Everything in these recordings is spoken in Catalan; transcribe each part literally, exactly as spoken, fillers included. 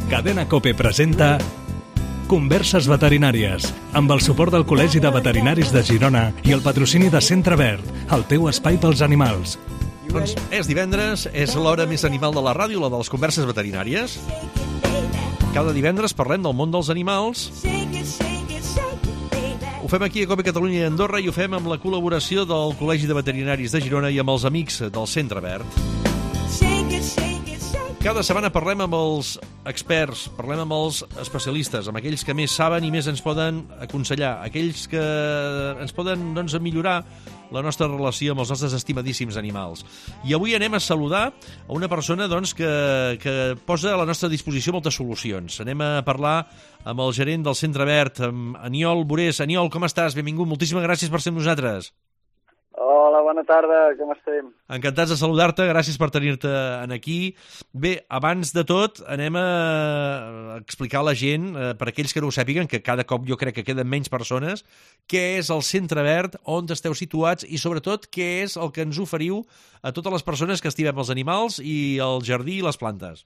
Cadena COPE presenta Converses veterinàries, amb el suport del Col·legi de Veterinaris de Girona i el patrocini de Centre Verd, el teu espai pels animals. Doncs és divendres, és l'hora més animal de la ràdio, la de les converses veterinàries. Cada divendres parlem del món dels animals. Ho fem aquí a COPE Catalunya i Andorra i ho fem amb la col·laboració del Col·legi de Veterinaris de Girona i amb els amics del Centre Verd. Cada setmana parlem amb els experts, parlem amb els especialistes, amb aquells que més saben i més ens poden aconsellar, aquells que ens poden doncs, millorar la nostra relació amb els nostres estimadíssims animals. I avui anem a saludar a una persona doncs, que, que posa a la nostra disposició moltes solucions. Anem a parlar amb el gerent del Centre Verd, amb Aniol Borés. Aniol, com estàs? Benvingut. Moltíssimes gràcies per ser amb nosaltres. Hola, bona tarda, com estem? Encantats de saludar-te, gràcies per tenir-te aquí. Bé, abans de tot, anem a explicar a la gent, eh, per aquells que no ho sàpiguen, que cada cop jo crec que queden menys persones, què és el Centre Verd, on esteu situats i, sobretot, què és el que ens oferiu a totes les persones que estimem els animals i el jardí i les plantes.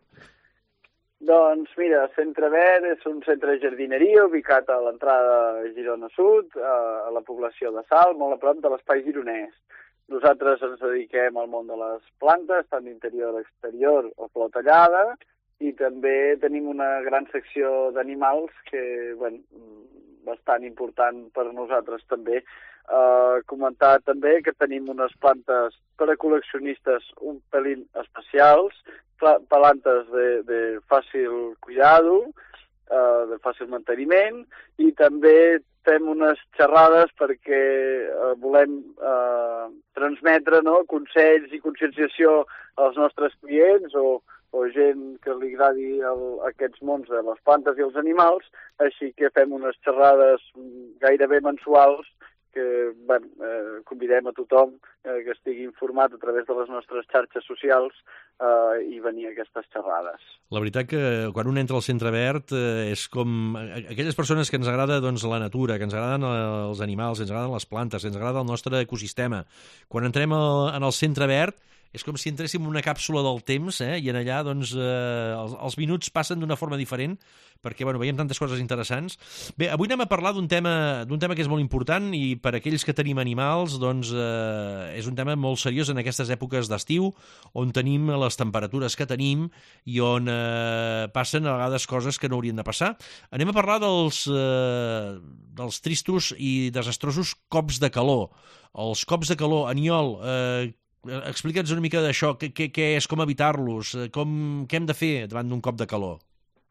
Doncs mira, Centre Verd és un centre de jardineria ubicat a l'entrada de Girona Sud, a la població de Salt, molt a prop de l'espai gironès. Nosaltres ens dediquem al món de les plantes, tant d'interior a exterior o flor tallada, i també tenim una gran secció d'animals que, bueno, bastant important per a nosaltres també. Uh, comentar també que tenim unes plantes per a col·leccionistes un pelín especials, plantes de, de fàcil cuidado, uh, de fàcil manteniment, i també fem unes xerrades perquè uh, volem uh, transmetre no, consells i conscienciació als nostres clients o, o gent que li agradi el, aquests mons de les plantes i els animals, així que fem unes xerrades gairebé mensuals que bueno, eh, convidem a tothom eh, que estigui informat a través de les nostres xarxes socials eh, i venir a aquestes xerrades. La veritat que quan un entra al Centre Verd eh, és com aquelles persones que ens agrada doncs, la natura, que ens agraden els animals, que ens agraden les plantes, que ens agrada el nostre ecosistema. Quan entrem al, en el Centre Verd és com si entréssim en una càpsula del temps eh, i en allà doncs, eh, els, els minuts passen d'una forma diferent perquè bueno, veiem tantes coses interessants. Bé, avui anem a parlar d'un tema, d'un tema que és molt important i per aquells que tenim animals doncs, eh, és un tema molt seriós en aquestes èpoques d'estiu on tenim les temperatures que tenim i on eh, passen a vegades coses que no haurien de passar. Anem a parlar dels, eh, dels tristos i desastrosos cops de calor. Els cops de calor, Aniol, eh, explica'ns una mica d'això, què, què, què és, com evitar-los, com, què hem de fer davant d'un cop de calor?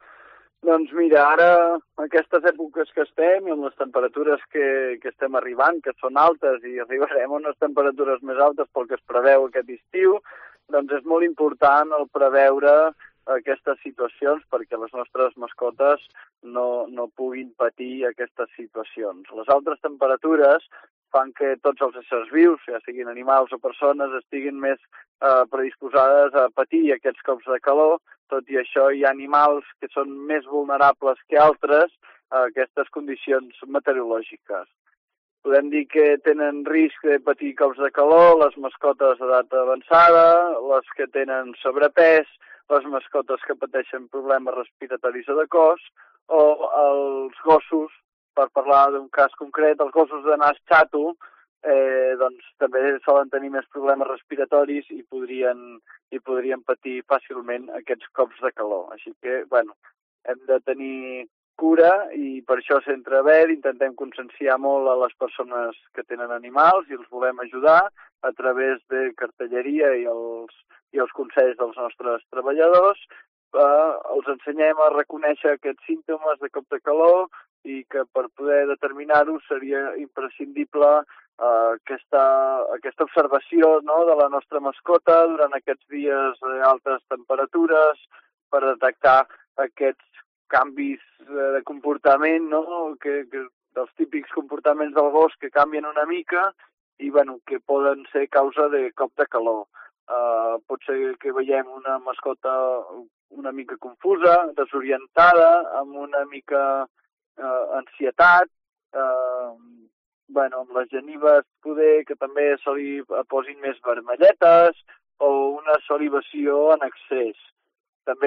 Doncs mira, ara, aquestes èpoques que estem i amb les temperatures que, que estem arribant, que són altes i arribarem a unes temperatures més altes pel que es preveu aquest estiu, doncs és molt important el preveure aquestes situacions perquè les nostres mascotes no, no puguin patir aquestes situacions. Les altres temperatures fan que tots els éssers vius, ja siguin animals o persones, estiguin més eh, predisposades a patir aquests cops de calor. Tot i això, hi ha animals que són més vulnerables que altres a aquestes condicions meteorològiques. Podem dir que tenen risc de patir cops de calor les mascotes d'edat avançada, les que tenen sobrepès, les mascotes que pateixen problemes respiratoris o de cos, o els gossos, per parlar d'un cas concret, els gossos de nas xato, eh, doncs també solen tenir més problemes respiratoris i podrien, i podrien patir fàcilment aquests cops de calor. Així que, bueno, hem de tenir cura i per això a Centre Verd intentem conscienciar molt a les persones que tenen animals i els volem ajudar a través de cartelleria i els, i els consells dels nostres treballadors. Eh, els ensenyem a reconèixer aquests símptomes de cop de calor i que per poder determinar-ho seria imprescindible eh, aquesta, aquesta observació no, de la nostra mascota durant aquests dies d'altes temperatures per detectar aquests canvis de comportament, no? que, que, dels típics comportaments del gos que canvien una mica i bueno, que poden ser causa de cop de calor. Uh, pot ser que veiem una mascota una mica confusa, desorientada, amb una mica uh, ansietat, uh, bueno, amb les genives poder que també se li posin més vermelletes o una salivació en excés. També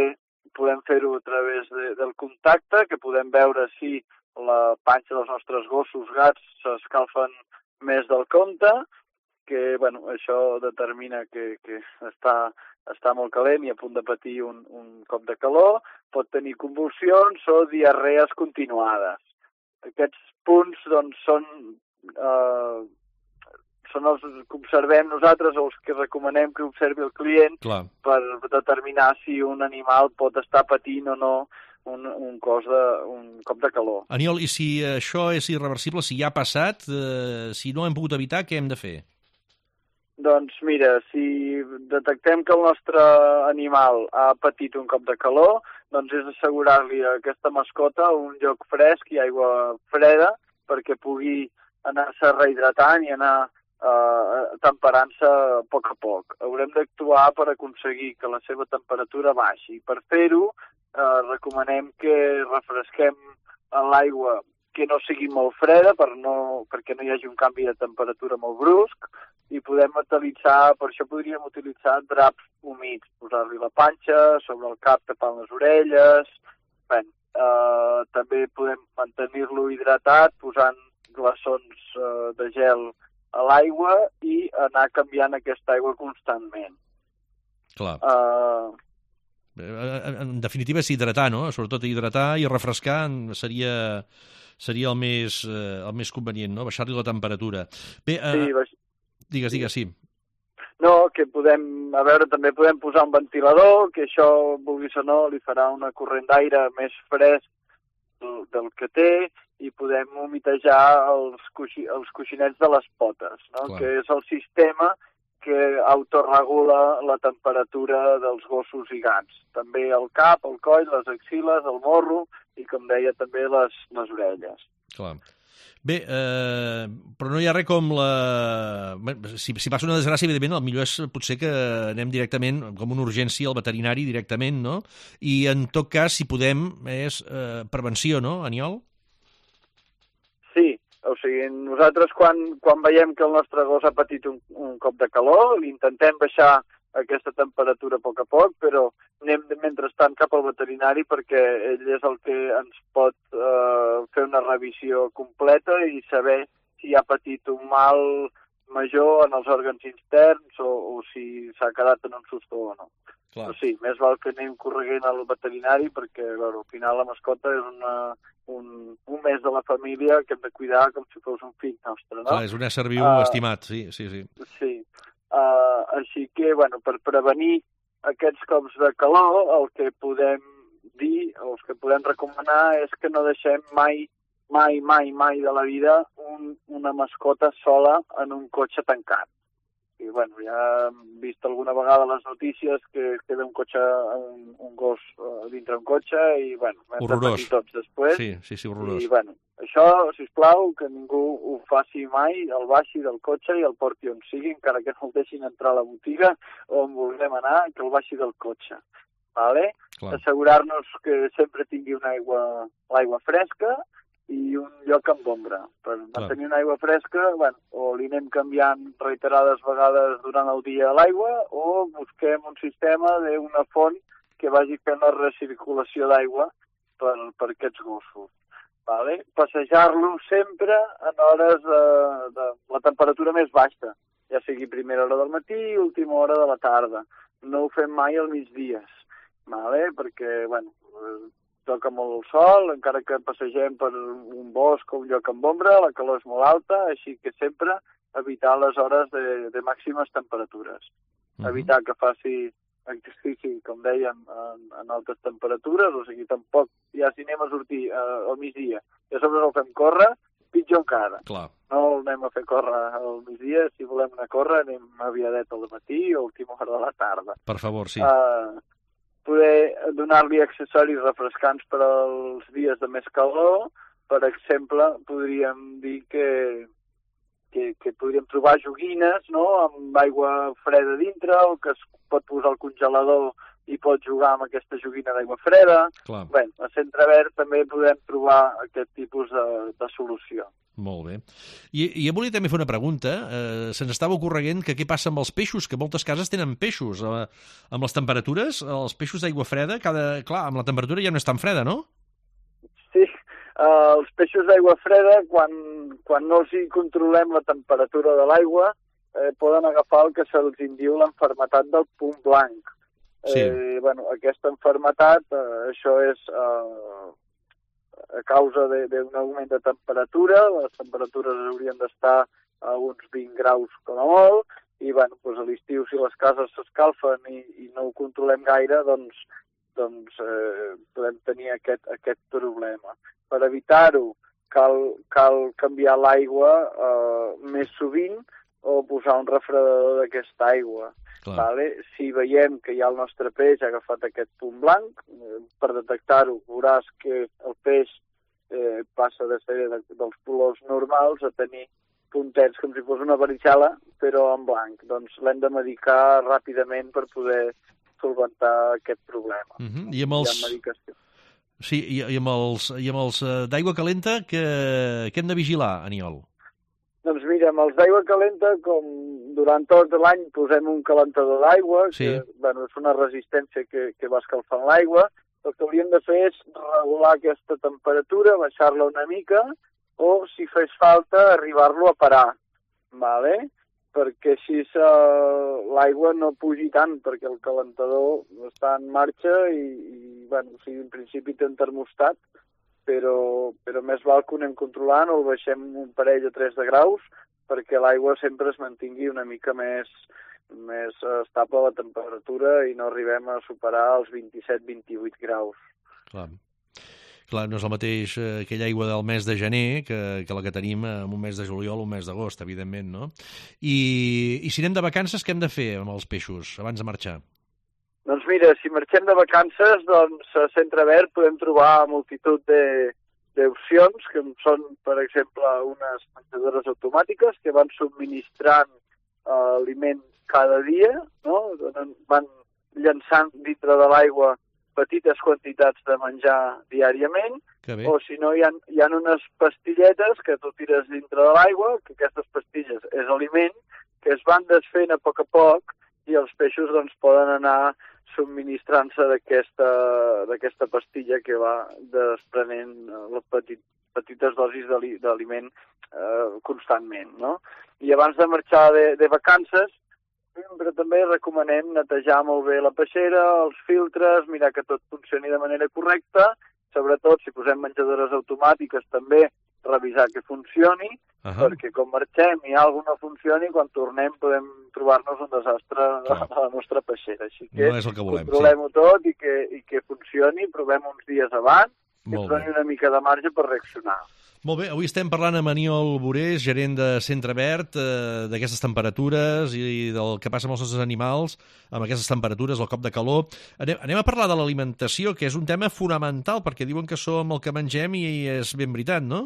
podem fer-ho a través de, del contacte, que podem veure si la panxa dels nostres gossos, gats, s'escalfen més del compte, que bueno, això determina que, que està, està molt calent i a punt de patir un, un cop de calor, pot tenir convulsions o diarrees continuades. Aquests punts doncs, són, eh, són els que observem nosaltres o els que recomanem que observi el client. Clar. Per determinar si un animal pot estar patint o no un, un, cos de, un cop de calor. Aniol, i si això és irreversible, si ja ha passat, eh, si no hem pogut evitar, què hem de fer? Doncs mira, si detectem que el nostre animal ha patit un cop de calor, doncs és assegurar-li a aquesta mascota un lloc fresc i aigua freda perquè pugui anar-se rehidratant i anar eh, temperant-se a poc a poc. Haurem d'actuar per aconseguir que la seva temperatura baixi. Per fer-ho, eh, recomanem que refresquem l'aigua que no sigui molt freda per no, perquè no hi hagi un canvi de temperatura molt brusc, i podem utilitzar, per això podríem utilitzar draps humits, posar-li la panxa, sobre el cap tapant les orelles. Bé, eh, també podem mantenir-lo hidratat posant glaçons eh, de gel a l'aigua i anar canviant aquesta aigua constantment. Clar. Uh... En definitiva és hidratar, no? Sobretot hidratar i refrescar seria, seria el, més, el més convenient, no? Baixar-li la temperatura. Bé, uh... sí, baix... Digues, digues, sí. No, que podem, a veure, també podem posar un ventilador, que això, vulguis o no, li farà una corrent d'aire més fresc del, del que té, i podem humitejar els, coixi, els coixinets de les potes, no? Clar. Que és el sistema que autorregula la temperatura dels gossos i gats. També el cap, el coll, les axiles, el morro i, com deia, també les, les orelles. Clar. Bé, eh, però no hi ha res com la... Si, si passa una desgràcia, evidentment, el millor és potser que anem directament, com una urgència, al veterinari directament, no? I, en tot cas, si podem, és eh, prevenció, no, Aniol? Sí, o sigui, nosaltres quan, quan veiem que el nostre gos ha patit un, un cop de calor, intentem baixar aquesta temperatura a poc a poc, però anem mentrestant cap al veterinari perquè ell és el que ens pot eh, fer una revisió completa i saber si ha patit un mal major en els òrgans interns o, o si s'ha quedat en un susto o no. Clar. Però sí, més val que anem correguent al veterinari perquè bueno, al final la mascota és una, un, un mes de la família que hem de cuidar com si fos un fill nostre, no? Clar, és un ésser viu uh, estimat, sí, sí, sí. Sí. Uh, així que, bueno, per prevenir aquests cops de calor, el que podem dir, o el que podem recomanar és que no deixem mai, mai, mai, mai de la vida un, una mascota sola en un cotxe tancat. I, bueno, ja hem vist alguna vegada les notícies que queda un cotxe, un, un gos uh, dintre un cotxe i, bueno, hem de patir tots després. Sí, sí, sí, horrorós. I, bueno, això, sisplau, que ningú ho faci mai, el baixi del cotxe i el porti on sigui, encara que no el deixin entrar a la botiga o on vulguem anar, que el baixi del cotxe. Vale? Assegurar-nos que sempre tingui una aigua, l'aigua fresca i un lloc amb ombra. Per mantenir una aigua fresca, bueno, o li anem canviant reiterades vegades durant el dia l'aigua o busquem un sistema d'una font que vagi fent la recirculació d'aigua per, per aquests gossos. Vale? Passejar-lo sempre en hores de, de la temperatura més baixa, ja sigui primera hora del matí i última hora de la tarda. No ho fem mai al migdia, vale? Perquè, bueno, toca molt el sol, encara que passegem per un bosc o un lloc amb ombra, la calor és molt alta, així que sempre evitar les hores de, de màximes temperatures. Uh-huh. Evitar que faci exercici, com dèiem, en, en altes temperatures, o sigui, tampoc, ja si anem a sortir eh, al migdia i a sobre el fem córrer, pitjor encara. Clar. No el anem a fer córrer al migdia, si volem anar a córrer anem aviadet al matí o a última hora de la tarda. Per favor, sí. Uh, poder donar-li accessoris refrescants per als dies de més calor. Per exemple, podríem dir que, que, que podríem trobar joguines, no?, amb aigua freda dintre, o que es pot posar al congelador i pot jugar amb aquesta joguina d'aigua freda. Clar. Bé, a Centre Verd també podem trobar aquest tipus de, de solució. Molt bé. I, i jo volia també fer una pregunta. Eh, se'ns estava ocorreguent que què passa amb els peixos, que moltes cases tenen peixos. Eh, amb les temperatures, els peixos d'aigua freda, cada... clar, amb la temperatura ja no és tan freda, no? Sí, eh, els peixos d'aigua freda, quan, quan no els hi controlem la temperatura de l'aigua, eh, poden agafar el que se'ls diu l'enfermetat del punt blanc. Sí. Eh, bueno, aquesta enfermetat, eh, això és eh, a causa d'un augment de temperatura, les temperatures haurien d'estar a uns vint graus com a molt, i bueno, doncs a l'estiu si les cases s'escalfen i, i no ho controlem gaire, doncs, doncs eh, podem tenir aquest, aquest problema. Per evitar-ho cal, cal canviar l'aigua eh, més sovint o posar un refredador d'aquesta aigua. Vale? Si veiem que ja el nostre peix ha agafat aquest punt blanc, eh, per detectar-ho veuràs que el peix eh, passa de ser de, dels colors normals a tenir puntets com si fos una varicel·la, però en blanc. Doncs l'hem de medicar ràpidament per poder solventar aquest problema. Uh-huh. I amb els... Hi ha medicació. Sí, i, i amb els, i amb els uh, d'aigua calenta, que, que hem de vigilar, Aniol? Doncs mira, amb els d'aigua calenta, com durant tot l'any posem un calentador d'aigua, sí. que bueno, és una resistència que, que va escalfant l'aigua, el que hauríem de fer és regular aquesta temperatura, baixar-la una mica, o, si fes falta, arribar-lo a parar, vale? Perquè així uh, l'aigua no pugi tant, perquè el calentador està en marxa i, i bueno, o sigui, en principi té un termostat, però, però més val que ho anem controlant o el baixem un parell o tres de graus perquè l'aigua sempre es mantingui una mica més, més estable a la temperatura i no arribem a superar els vint-i-set vint-i-vuit graus. Clar. Clar, no és el mateix eh, aquella aigua del mes de gener que, que la que tenim en un mes de juliol o un mes d'agost, evidentment, no? I, I si anem de vacances, què hem de fer amb els peixos abans de marxar? Doncs mira, si marxem de vacances, doncs a Centre Verd podem trobar multitud de d'opcions, que són, per exemple, unes menjadores automàtiques que van subministrant eh, aliment cada dia, no? Van llançant dintre de l'aigua petites quantitats de menjar diàriament, o si no hi ha, hi ha unes pastilletes que tu tires dintre de l'aigua, que aquestes pastilles és aliment, que es van desfent a poc a poc i els peixos doncs, poden anar subministrant-se d'aquesta pastilla que va desprenent les petit, petites dosis d'aliment eh, constantment, no? I abans de marxar de, de vacances, sempre també recomanem netejar molt bé la peixera, els filtres, mirar que tot funcioni de manera correcta, sobretot si posem menjadores automàtiques també revisar que funcioni, uh-huh. perquè quan marxem i alguna no funcioni, quan tornem podem trobar-nos un desastre a la nostra peixera. Així que, no és el que volem, controlem-ho sí. tot i que, i que funcioni, provem uns dies abans i ens doni una mica de marge per reaccionar. Molt bé, avui estem parlant amb Aniol Borés, gerent de Centre Verd, eh, d'aquestes temperatures i del que passa amb els nostres animals, amb aquestes temperatures, el cop de calor. Anem, anem a parlar de l'alimentació, que és un tema fonamental, perquè diuen que som el que mengem i és ben veritat, no?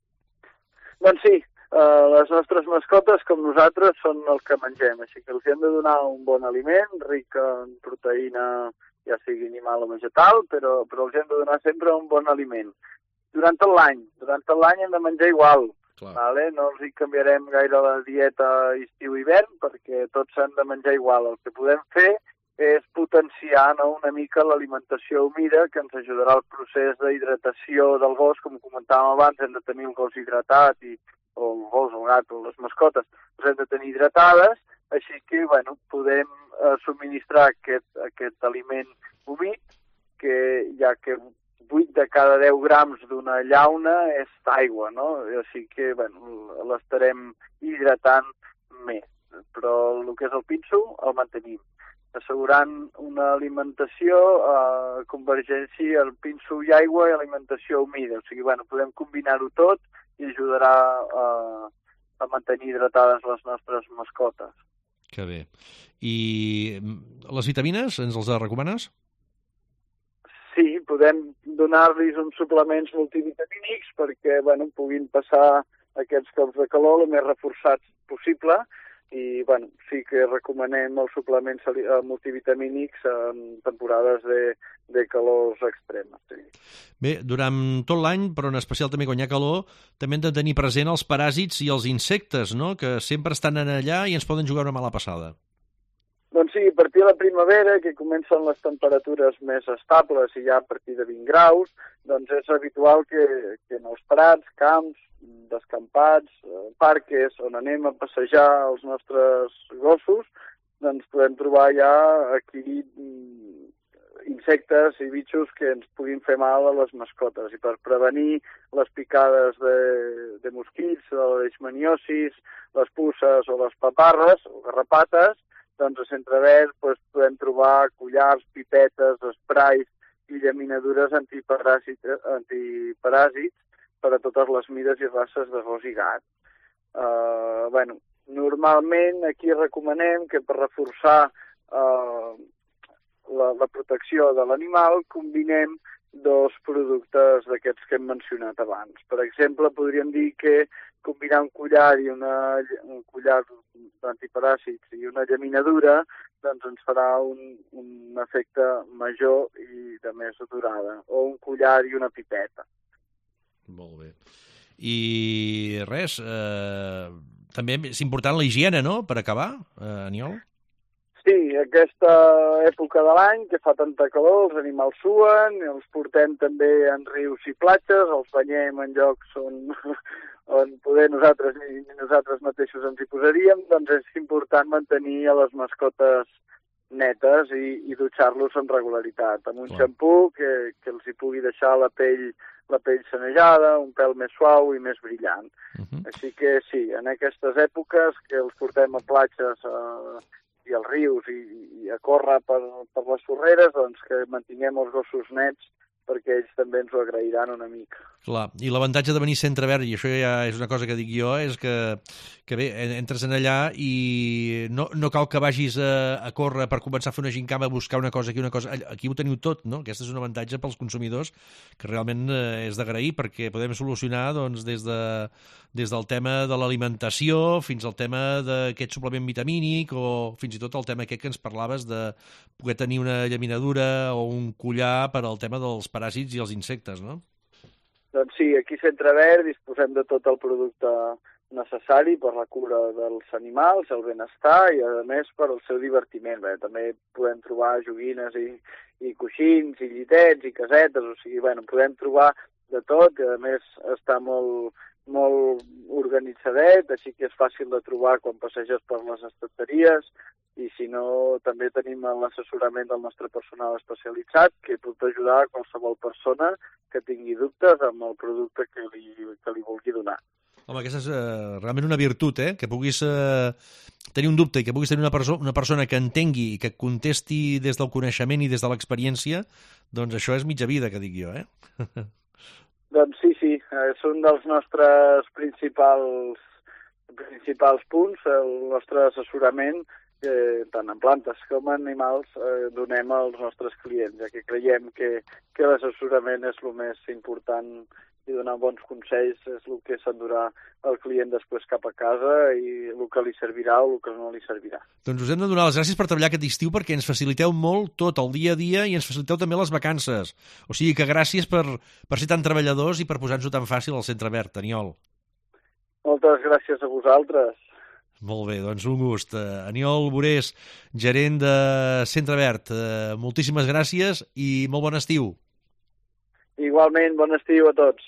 Doncs sí, eh, les nostres mascotes, com nosaltres, són el que mengem, així que els hem de donar un bon aliment, ric en proteïna, ja sigui animal o vegetal, però, però els hem de donar sempre un bon aliment. Durant tot l'any, durant tot l'any hem de menjar igual, vale? No els hi canviarem gaire la dieta estiu-hivern, perquè tots s'han de menjar igual. El que podem fer és potenciar no, una mica l'alimentació humida que ens ajudarà al procés d'hidratació del gos, com comentàvem abans, hem de tenir el gos hidratat, i, o el gos, el gat, o les mascotes, els hem de tenir hidratades, així que bueno, podem eh, subministrar aquest, aquest aliment humit, que ja que vuit de cada deu grams d'una llauna és aigua, no? Així que bueno, l'estarem hidratant més, però el que és el pinso el mantenim, assegurant una alimentació eh, convergència al pinso i aigua i alimentació humida. O sigui, bueno, podem combinar-ho tot i ajudarà eh, a mantenir hidratades les nostres mascotes. Que bé. I les vitamines, ens les recomanes? Sí, podem donar-los uns suplements multivitamínics perquè bueno, puguin passar aquests cops de calor el més reforçats possible. i bueno, sí que recomanem els suplements multivitamínics en temporades de, de calors extremes. Sí. Bé, durant tot l'any, però en especial també quan hi ha calor, també hem de tenir present els paràsits i els insectes, no?, que sempre estan allà i ens poden jugar una mala passada. Doncs sí, a partir de la primavera, que comencen les temperatures més estables i ja a partir de vint graus, doncs és habitual que, que en els prats, camps, descampats, parques, on anem a passejar els nostres gossos, doncs podem trobar ja aquí insectes i bitxos que ens puguin fer mal a les mascotes. I per prevenir les picades de, de mosquits, de la leishmaniosis, les puces o les paparres o garrapates, doncs a Centre Verd doncs, podem trobar collars, pipetes, esprais i llaminadures antiparàsits, antiparàsits per a totes les mides i races de gos i gat. Uh, bueno, normalment aquí recomanem que per reforçar uh, la, la protecció de l'animal combinem dos productes d'aquests que hem mencionat abans. Per exemple, podríem dir que combinar un collar i una, un collar d'antiparàsits i una llaminadura doncs ens farà un, un efecte major i de més durada, o un collar i una pipeta. Molt bé. I res, eh, també és important la higiene, no?, per acabar, eh, Aniol? Sí, aquesta època de l'any que fa tanta calor, els animals suen, els portem també en rius i platges, els banyem en llocs on, on poder nosaltres ni nosaltres mateixos ens hi posaríem, doncs és important mantenir a les mascotes netes i, i dutxar-los amb regularitat, amb un xampú que, que els hi pugui deixar la pell, la pell sanejada, un pèl més suau i més brillant. Uh-huh. Així que sí, en aquestes èpoques que els portem a platges a, i als rius i, i a córrer per, per les sorreres, doncs que mantinguem els gossos nets perquè ells també ens ho agrairan una mica. Clar, i l'avantatge de venir a Centre Verd, i això ja és una cosa que dic jo, és que, que bé, entres en allà i no, no cal que vagis a, a córrer per començar a fer una gincama, a buscar una cosa aquí, una cosa... Aquí ho teniu tot, no? Aquest és un avantatge pels consumidors que realment és d'agrair perquè podem solucionar doncs, des, de, des del tema de l'alimentació fins al tema d'aquest suplement vitamínic o fins i tot el tema aquest que ens parlaves de poder tenir una llaminadura o un collar per al tema dels paràsits i els insectes, no? Doncs sí, aquí a Centre Verd disposem de tot el producte necessari per la cura dels animals, el benestar i, a més, per al seu divertiment. Bé, també podem trobar joguines i, i coixins i llitets i casetes, o sigui, bueno, podem trobar de tot, i a més està molt, molt organitzadet, així que és fàcil de trobar quan passeges per les estanteries, i si no, també tenim l'assessorament del nostre personal especialitzat que pot ajudar a qualsevol persona que tingui dubtes amb el producte que li, que li vulgui donar. Home, aquesta és uh, realment una virtut, eh? Que puguis uh, tenir un dubte i que puguis tenir una, perso una persona que entengui i que et contesti des del coneixement i des de l'experiència, doncs això és mitja vida, que dic jo, eh? Doncs sí, sí, és un dels nostres principals, principals punts, el nostre assessorament, que tant en plantes com en animals eh, donem als nostres clients, ja que creiem que, que l'assessorament és el més important i donar bons consells és el que s'endurà el client després cap a casa i el que li servirà o el que no li servirà. Doncs us hem de donar les gràcies per treballar aquest estiu perquè ens faciliteu molt tot el dia a dia i ens faciliteu també les vacances. O sigui que gràcies per, per ser tan treballadors i per posar-nos-ho tan fàcil al Centre Verd, Aniol. Moltes gràcies a vosaltres. Molt bé, doncs un gust. Uh, Aniol Burés, gerent de Centre Verd, uh, moltíssimes gràcies i molt bon estiu. Igualment, bon estiu a tots.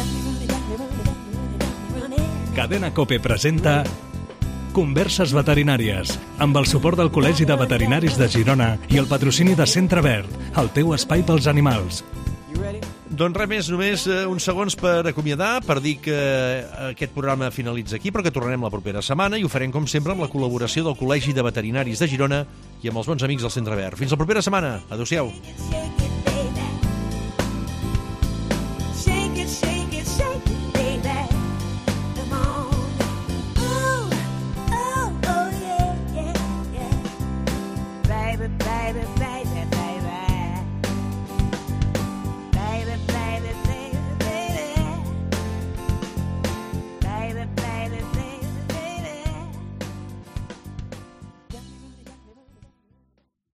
Cadena COPE presenta Converses veterinàries, amb el suport del Col·legi de Veterinaris de Girona i el patrocini de Centre Verd, el teu espai pels animals. Doncs res més, només eh, uns segons per acomiadar, per dir que eh, aquest programa finalitza aquí, però que tornarem la propera setmana i ho farem, com sempre, amb la col·laboració del Col·legi de Veterinaris de Girona i amb els bons amics del Centre Verd. Fins la propera setmana. Adéu-siau.